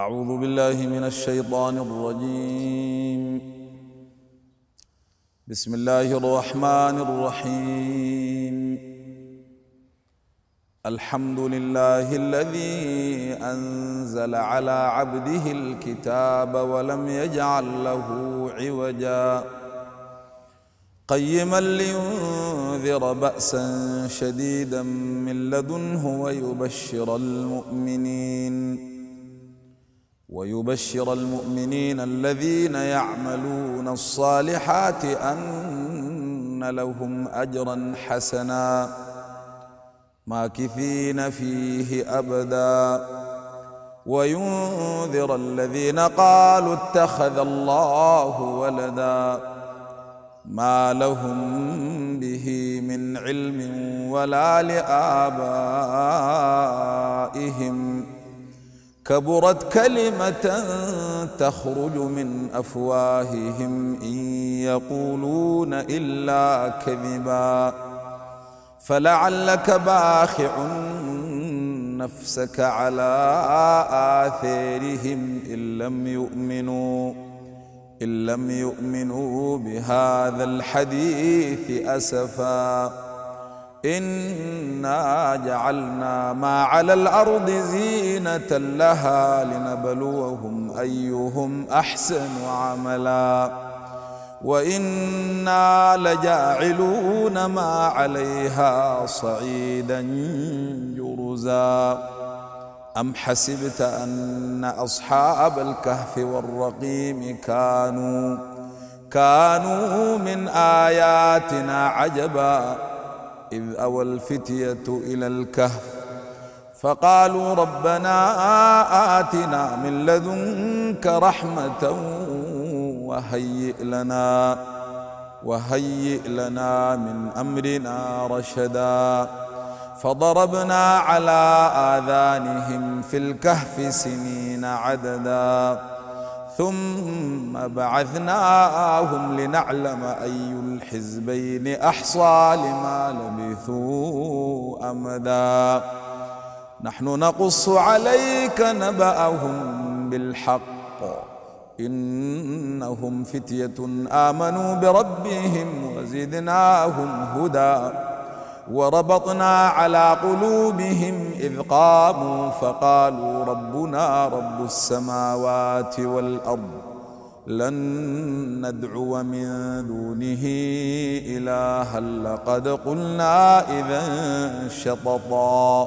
أعوذ بالله من الشيطان الرجيم. بسم الله الرحمن الرحيم. الحمد لله الذي أنزل على عبده الكتاب ولم يجعل له عوجا قيما لينذر بأسا شديدا من لدنه ويبشر المؤمنين الذين يعملون الصالحات أن لهم أجرا حسنا ماكثين فيه أبدا وينذر الذين قالوا اتخذ الله ولدا ما لهم به من علم ولا لآبائهم كبرت كلمة تخرج من أفواههم إن يقولون إلا كذبا فلعلك باخع نفسك على آثارهم إن لم يؤمنوا بهذا الحديث أسفا إنا جعلنا ما على الأرض زينة لها لنبلوهم أيهم أحسن عملا وإنا لجاعلون ما عليها صعيدا جرزا أم حسبت أن أصحاب الكهف والرقيم كانوا من آياتنا عجبا إذ أوى الفتية إلى الكهف فقالوا ربنا آتنا من لدنك رحمة وهيئ لنا من أمرنا رشدا فضربنا على آذانهم في الكهف سنين عددا ثم بعثناهم لنعلم أي الحزبين أحصى لما لبثوا أمدا نحن نقص عليك نبأهم بالحق إنهم فتية آمنوا بربهم وزدناهم هدى وربطنا على قلوبهم إذ قاموا فقالوا ربنا رب السماوات والأرض لن ندعو من دونه إلها لقد قلنا إذا شططا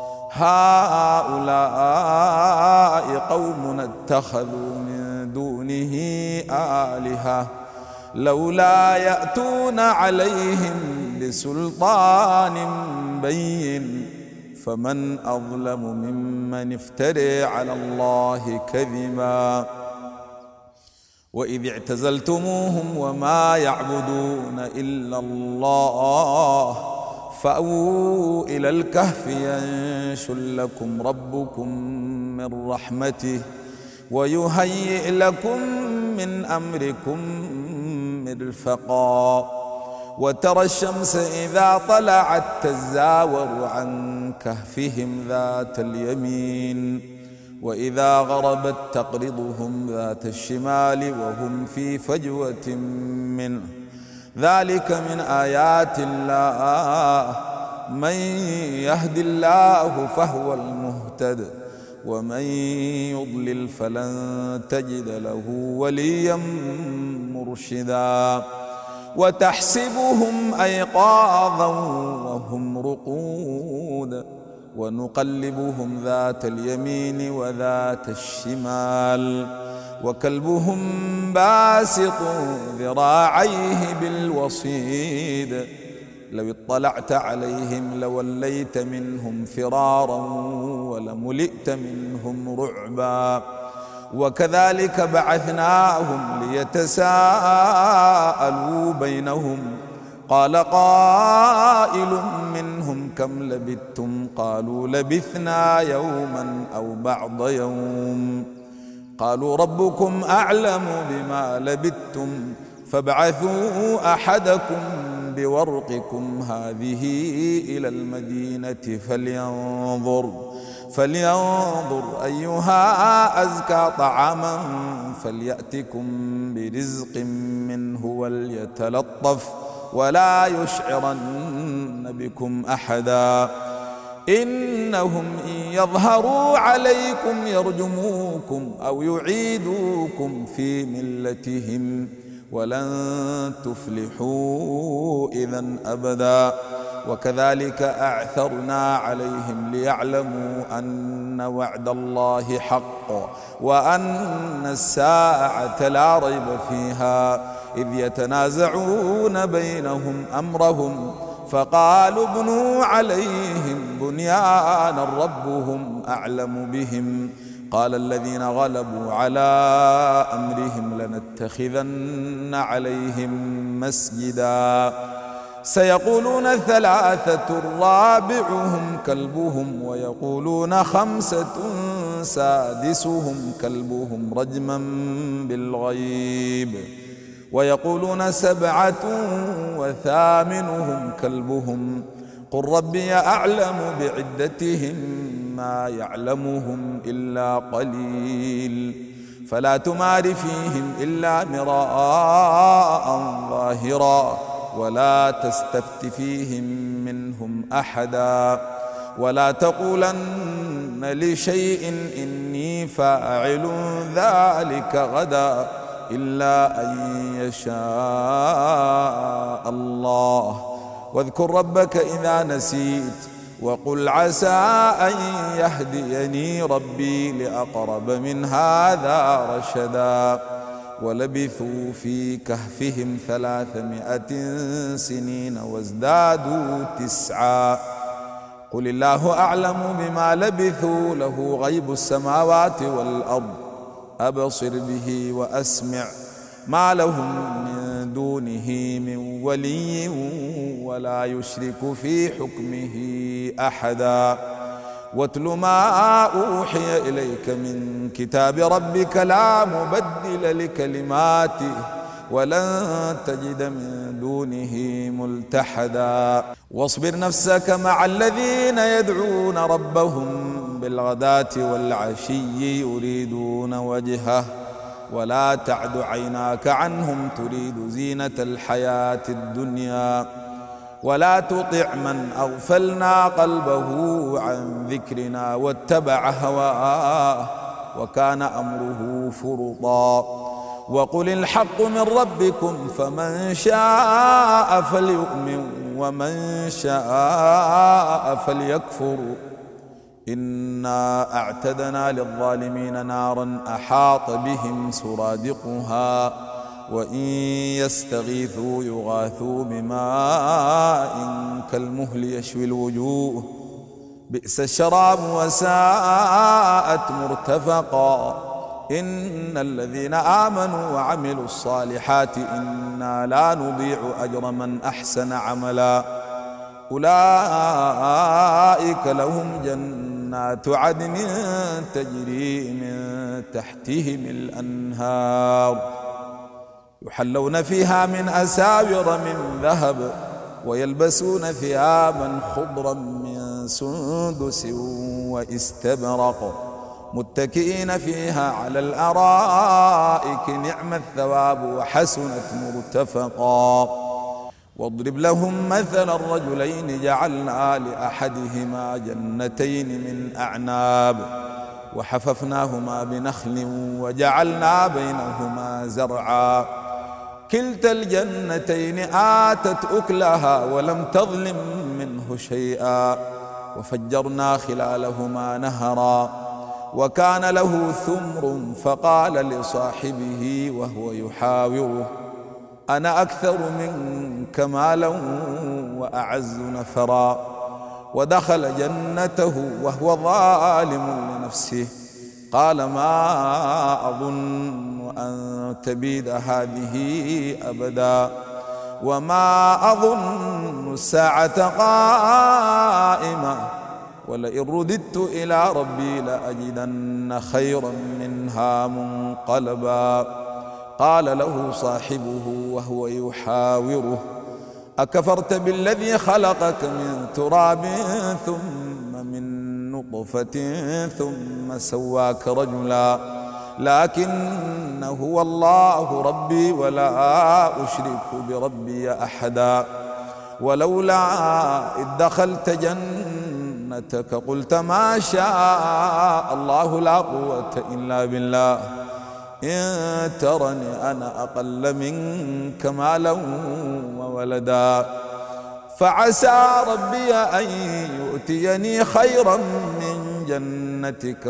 هؤلاء قوم اتخذوا من دونه آلهة لولا يأتون عليهم بسلطان بين فمن أظلم ممن افترى على الله كذبا وإذ اعتزلتموهم وما يعبدون إلا الله فأووا إلى الكهف ينشر لكم ربكم من رحمته ويهيئ لكم من أمركم مرفقا وترى الشمس إذا طلعت تزاور عن كهفهم ذات اليمين وإذا غربت تقرضهم ذات الشمال وهم في فجوة منه ذلك من آيات الله من يهد الله فهو المهتد ومن يضلل فلن تجد له وليا مرشدا وتحسبهم أيقاظا وهم رقود ونقلبهم ذات اليمين وذات الشمال وكلبهم باسط ذراعيه بالوصيد لو اطلعت عليهم لوليت منهم فرارا ولملئت منهم رعبا وكذلك بعثناهم ليتساءلوا بينهم قال قائل منهم كم لبثتم قالوا لبثنا يوما أو بعض يوم قالوا ربكم أعلم بما لبثتم فابعثوا أحدكم بورقكم هذه إلى المدينة فلينظر أيها أزكى طعاما فليأتكم برزق منه وليتلطف ولا يشعرن بكم أحدا إنهم إن يظهروا عليكم يرجموكم أو يعيدوكم في ملتهم ولن تفلحوا إذا أبدا وكذلك أعثرنا عليهم ليعلموا أن وعد الله حق وأن الساعة لا ريب فيها إذ يتنازعون بينهم أمرهم فقالوا ابنوا عليهم بنيانا ربهم أعلم بهم قال الذين غلبوا على أمرهم لنتخذن عليهم مسجدا سيقولون ثلاثة رابعهم كلبهم ويقولون خمسة سادسهم كلبهم رجما بالغيب ويقولون سبعة وثامنهم كلبهم قل ربي أعلم بعدتهم ما يعلمهم إلا قليل فلا تمار فيهم إلا مراء ظاهرا ولا تستفت فيهم منهم أحدا ولا تقولن لشيء إني فاعل ذلك غدا إلا أن يشاء الله واذكر ربك إذا نسيت وقل عسى أن يهديني ربي لأقرب من هذا رشدا ولبثوا في كهفهم 300 سنين وازدادوا 9 قل الله أعلم بما لبثوا له غيب السماوات والأرض أبصر به وأسمع ما لهم من دونه من ولي ولا يشرك في حكمه أحدا واتل ما أوحي إليك من كتاب ربك لا مبدل لكلماته ولن تجد من دونه ملتحدا واصبر نفسك مع الذين يدعون ربهم بالغداة والعشي يريدون وجهه ولا تعد عيناك عنهم تريد زينة الحياة الدنيا ولا تطع من أغفلنا قلبه عن ذكرنا واتبع هواه وكان أمره فرطا وقل الحق من ربكم فمن شاء فليؤمن ومن شاء فليكفر إنا أعتدنا للظالمين نارا أحاط بهم سرادقها وإن يستغيثوا يغاثوا بماء كالمهل يشوي الوجوه بئس الشراب وساءت مرتفقا إن الذين آمنوا وعملوا الصالحات إنا لا نضيع أجر من أحسن عملا أولئك لهم جنات عدن تجري من تحتهم الأنهار يحلون فيها من أساور من ذهب ويلبسون ثيابا خضرا من سندس واستبرق متكئين فيها على الأرائك نعم الثواب وحسنت مرتفقا واضرب لهم مثلا الرجلين جعلنا لأحدهما جنتين من أعناب وحففناهما بنخل وجعلنا بينهما زرعا كلتا الجنتين آتت أكلها ولم تظلم منه شيئا وفجرنا خلالهما نهرا وكان له ثمر فقال لصاحبه وهو يحاوره أنا أكثر منك مالا وأعز نفرا ودخل جنته وهو ظالم لنفسه قال ما أظن أن تبيد هذه أبدا وما أظن الساعة قائمة ولئن رددت إلى ربي لأجدن خيرا منها منقلبا قال له صاحبه وهو يحاوره أكفرت بالذي خلقك من تراب ثم من نطفة ثم سواك رجلا لكن هو الله ربي ولا أشرك بربي أحدا ولولا إذ دخلت جنتك قلت ما شاء الله لا قوة إلا بالله إن ترني أنا أقل منك مالا وولدا فعسى ربي أن يؤتيني خيرا من جنتك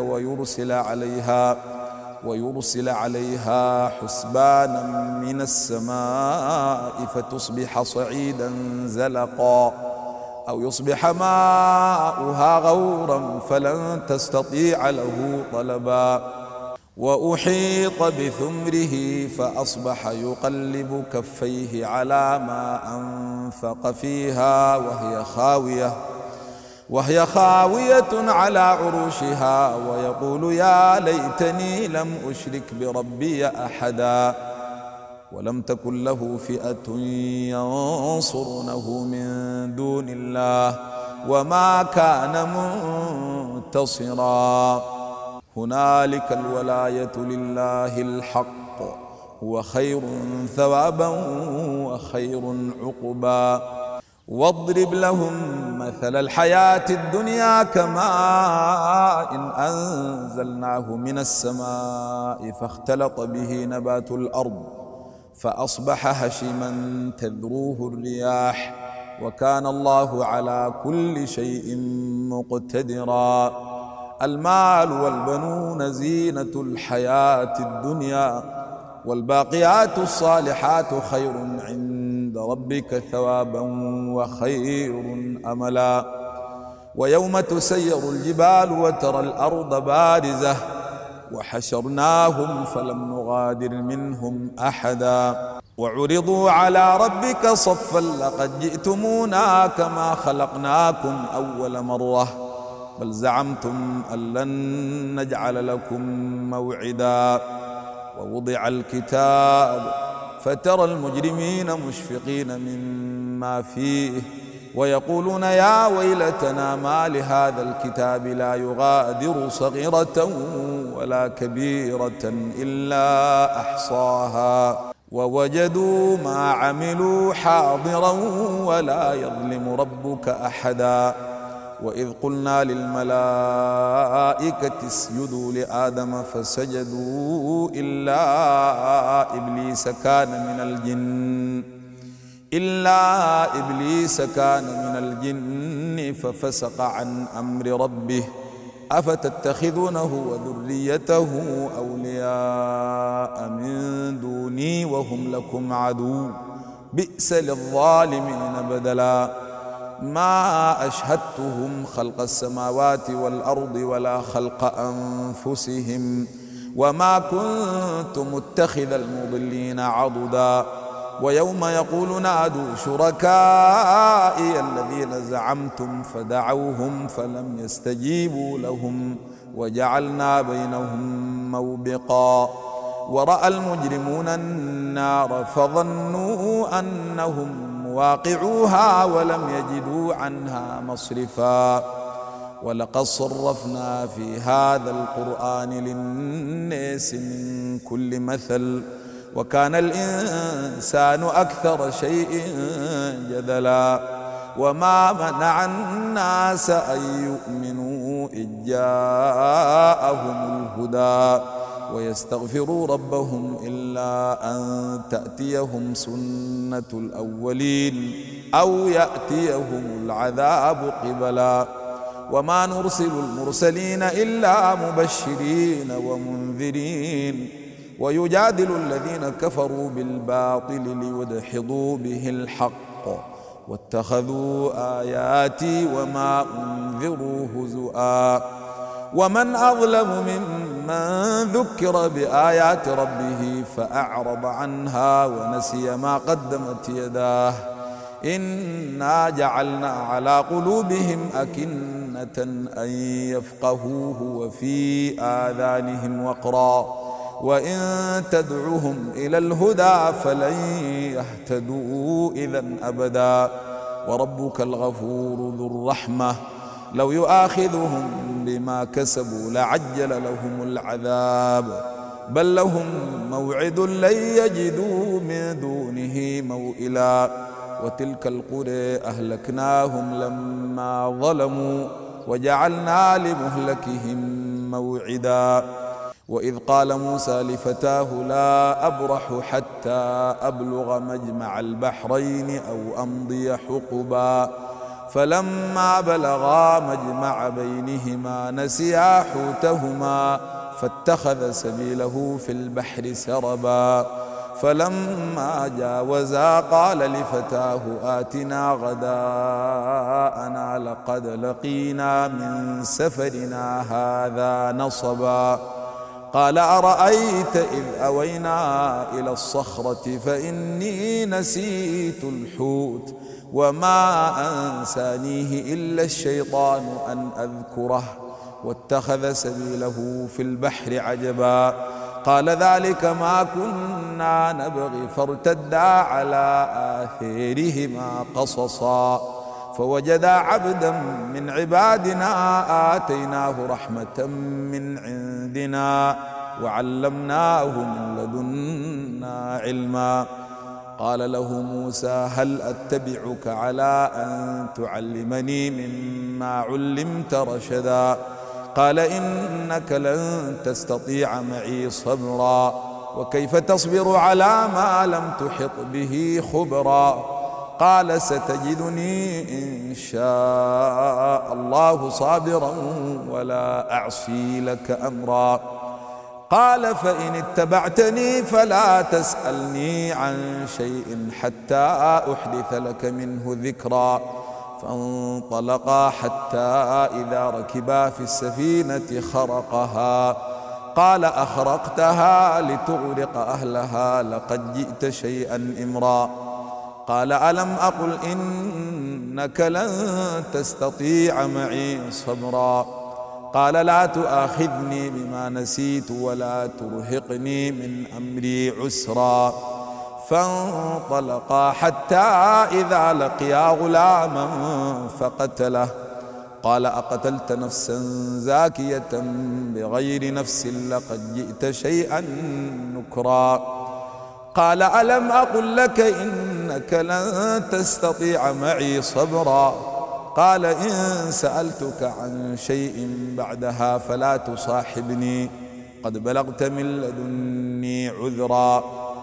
ويرسل عليها حسبانا من السماء فتصبح صعيدا زلقا أو يصبح ماؤها غورا فلن تستطيع له طلبا وأحيط بثمره فأصبح يقلب كفيه على ما أنفق فيها وهي خاوية على عروشها ويقول يا ليتني لم أشرك بربي أحدا ولم تكن له فئة ينصرونه من دون الله وما كان منتصرا هنالك الولاية لله الحق هو خير ثوابا وخير عقبا واضرب لهم مثل الحياة الدنيا كماء إن أنزلناه من السماء فاختلط به نبات الأرض فأصبح هشيما تذروه الرياح وكان الله على كل شيء مقتدرا المال والبنون زينة الحياة الدنيا والباقيات الصالحات خير عند ربك ثوابا وخير أملا ويوم تسير الجبال وترى الأرض بارزة وحشرناهم فلم نغادر منهم أحدا وعرضوا على ربك صفا لقد جئتمونا كما خلقناكم أول مرة بل زعمتم أن لن نجعل لكم موعدا ووضع الكتاب فترى المجرمين مشفقين مما فيه ويقولون يا ويلتنا ما لهذا الكتاب لا يغادر صغيرة ولا كبيرة إلا أحصاها ووجدوا ما عملوا حاضرا ولا يظلم ربك أحدا وإذ قلنا للملائكة اسجدوا لآدم فسجدوا إلا إبليس كان من الجن ففسق عن أمر ربه أفتتخذونه وذريته أولياء من دوني وهم لكم عدو بئس للظالمين بدلا ما أشهدتهم خلق السماوات والأرض ولا خلق أنفسهم وما كنت متخذ المضلين عضدا ويوم يقول نادوا شركائي الذين زعمتم فدعوهم فلم يستجيبوا لهم وجعلنا بينهم موبقا ورأى المجرمون النار فظنوا أنهم واقعوها ولم يجدوا عنها مصرفا ولقد صرفنا في هذا القرآن للناس من كل مثل وكان الإنسان أكثر شيء جدلا وما منع الناس أن يؤمنوا إذ جاءهم الهدى ويستغفروا ربهم إلا أن تأتيهم سنة الأولين أو يأتيهم العذاب قبلا وما نرسل المرسلين إلا مبشرين ومنذرين ويجادل الذين كفروا بالباطل ليدحضوا به الحق واتخذوا آياتي وما أنذروا هزؤا ومن أظلم ممن ذكر بآيات ربه فأعرض عنها ونسي ما قدمت يداه إنا جعلنا على قلوبهم أكنة أن يفقهوه وفي آذانهم وقرا وإن تدعهم إلى الهدى فلن يهتدوا إذا أبدا وربك الغفور ذو الرحمة لو يؤاخذهم بما كسبوا لعجل لهم العذاب بل لهم موعد لن يجدوا من دونه موئلا وتلك القرى أهلكناهم لما ظلموا وجعلنا لمهلكهم موعدا وإذ قال موسى لفتاه لا أبرح حتى أبلغ مجمع البحرين أو أمضي حقبا فلما بلغا مجمع بينهما نسيا حوتهما فاتخذ سبيله في البحر سربا فلما جاوزا قال لفتاه آتنا غداءنا لقد لقينا من سفرنا هذا نصبا قال أرأيت إذ أوينا إلى الصخرة فإني نسيت الحوت وما أنسانيه إلا الشيطان أن أذكره واتخذ سبيله في البحر عجبا قال ذلك ما كنا نبغي فارتدا على آثارهما قصصا فوجدا عبدا من عبادنا آتيناه رحمة من عندنا وعلمناه من لدنا علما قال له موسى هل أتبعك على أن تعلمني مما علمت رشدا قال إنك لن تستطيع معي صبرا وكيف تصبر على ما لم تحط به خبرا قال ستجدني إن شاء الله صابرا ولا أعصي لك أمرا قال فإن اتبعتني فلا تسألني عن شيء حتى أحدث لك منه ذكرا فانطلقا حتى إذا ركبا في السفينة خرقها قال أخرقتها لتغرق أهلها لقد جئت شيئا إمرا قال ألم أقل إنك لن تستطيع معي صبرا قال لا تؤاخذني بما نسيت ولا ترهقني من أمري عسرا فانطلقا حتى إذا لقيا غلاما فقتله قال أقتلت نفسا زاكية بغير نفس لقد جئت شيئا نكرا قال ألم أقل لك إنك لن تستطيع معي صبرا قال إن سألتك عن شيء بعدها فلا تصاحبني قد بلغت من لدني عذرا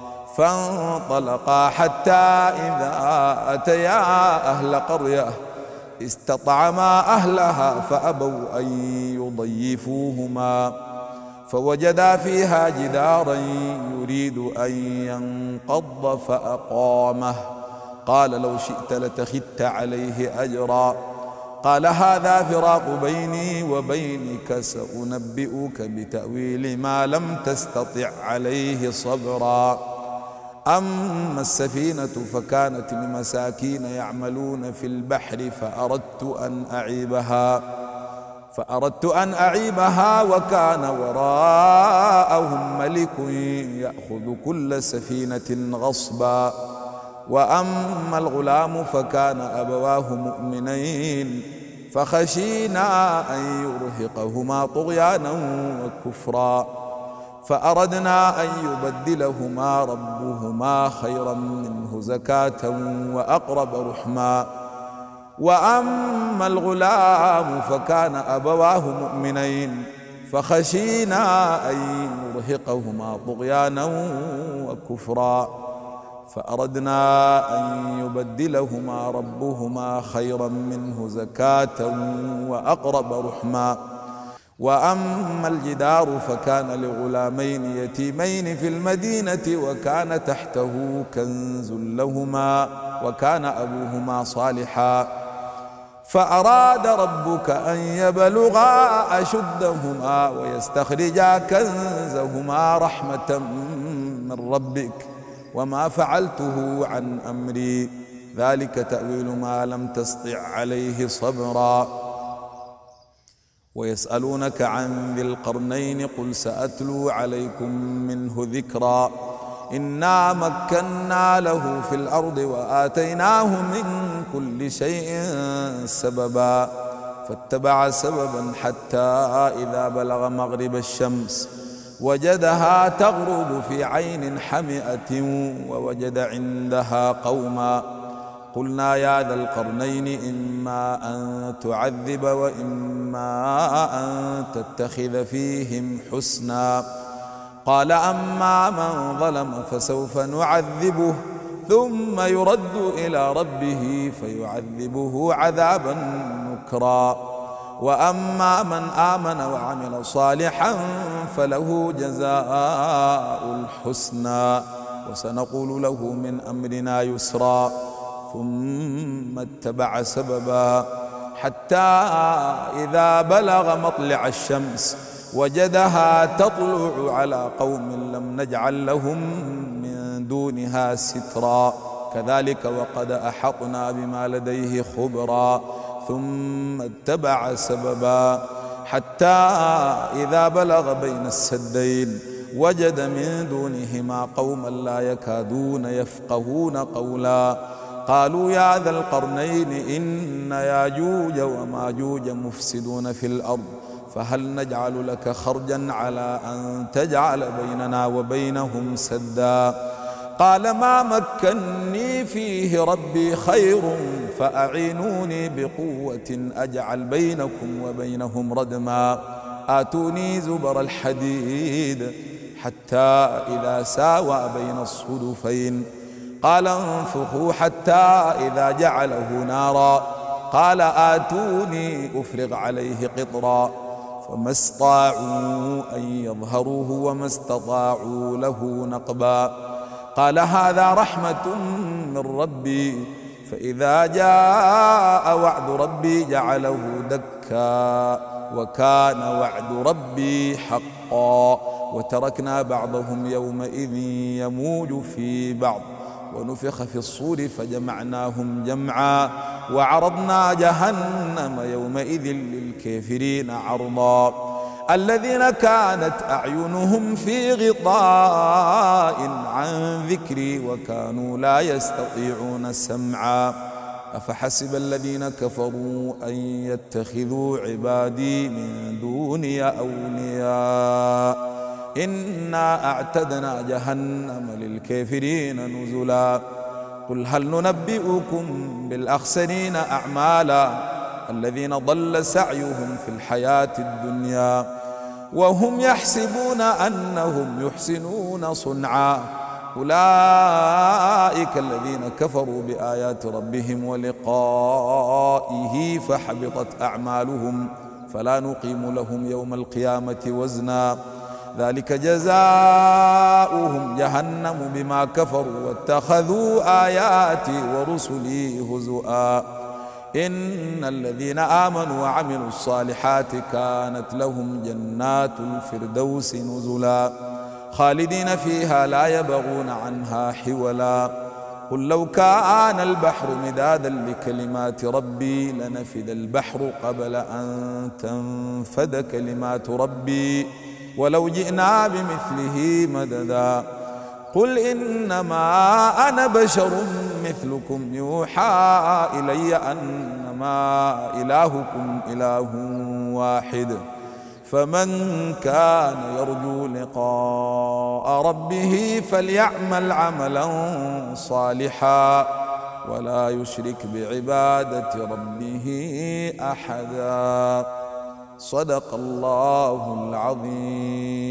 فانطلقا حتى إذا أتيا أهل قرية استطعما أهلها فأبوا أن يضيفوهما فوجدا فيها جدارا يريد أن ينقض فأقامه قال لو شئت لاتخذت عليه أجرا قال هذا فراق بيني وبينك سأنبئك بتأويل ما لم تستطع عليه صبرا أما السفينة فكانت لمساكين يعملون في البحر فأردت أن أعيبها وكان وراءهم ملك يأخذ كل سفينة غصبا وأما الغلام فكان أبواه مؤمنين فخشينا أن يرهقهما طغيانا وكفرا فأردنا أن يبدلهما ربهما خيرا منه زكاة وأقرب رحما وأما الغلام فكان أبواه مؤمنين فخشينا أن يرهقهما طغيانا وكفرا فأردنا أن يبدلهما ربهما خيرا منه زكاة وأقرب رحما وأما الجدار فكان لغلامين يتيمين في المدينة وكان تحته كنز لهما وكان أبوهما صالحا فأراد ربك أن يبلغا أشدهما ويستخرجا كنزهما رحمة من ربك وما فعلته عن أمري ذلك تأويل ما لم تسطع عليه صبرا ويسألونك عن ذي القرنين قل سأتلو عليكم منه ذكرا إنا مكنا له في الأرض وآتيناه من كل شيء سببا فاتبع سببا حتى إذا بلغ مغرب الشمس وجدها تغرب في عين حمئة ووجد عندها قوما. قلنا يا ذا القرنين إما أن تعذب وإما أن تتخذ فيهم حسنا. قال أما من ظلم فسوف نعذبه ثم يرد إلى ربه فيعذبه عذابا نكرا، وأما من آمن وعمل صالحا فله جزاء الحسنى وسنقول له من أمرنا يسرا. ثم اتبع سببا حتى إذا بلغ مطلع الشمس وجدها تطلع على قوم لم نجعل لهم من دونها سترا، كذلك وقد أحطنا بما لديه خبرا. ثم اتبع سببا حتى إذا بلغ بين السدين وجد من دونهما قوما لا يكادون يفقهون قولا. قالوا يا ذا القرنين إن ياجوج وماجوج مفسدون في الأرض فهل نجعل لك خرجا على أن تجعل بيننا وبينهم سدا؟ قال ما مكني فيه ربي خير فأعينوني بقوة أجعل بينكم وبينهم ردما. آتوني زبر الحديد حتى إذا ساوى بين الصدفين قال انفخوا حتى إذا جعله نارا قال آتوني أفرغ عليه قطرا فما استطاعوا أن يظهروه وما استطاعوا له نقبا. قال هذا رحمة من ربي فإذا جاء وعد ربي جعله دكا وكان وعد ربي حقا. وتركنا بعضهم يومئذ يموج في بعض ونفخ في الصور فجمعناهم جمعا وعرضنا جهنم يومئذ للكافرين عرضا. الذين كانت أعينهم في غطاء عن ذكري وكانوا لا يستطيعون سمعا. أفحسب الذين كفروا أن يتخذوا عبادي من دوني أولياء إنا أعتدنا جهنم للكافرين نزلا. قل هل ننبئكم بالأخسرين أعمالا الذين ضل سعيهم في الحياة الدنيا وهم يحسبون أنهم يحسنون صنعا أولئك الذين كفروا بآيات ربهم ولقائه فحبطت أعمالهم فلا نقيم لهم يوم القيامة وزنا. ذلك جزاؤهم جهنم بما كفروا واتخذوا آياتي ورسلي هزؤا. إن الذين آمنوا وعملوا الصالحات كانت لهم جنات الفردوس نزلا خالدين فيها لا يبغون عنها حولا. قل لو كان البحر مدادا لكلمات ربي لنفد البحر قبل أن تنفد كلمات ربي ولو جئنا بمثله مددا. قل إنما أنا بشر مثلكم يوحى إلي أنما إلهكم إله واحد فمن كان يرجو لقاء ربه فليعمل عملا صالحا ولا يشرك بعبادة ربه أحدا. صدق الله العظيم.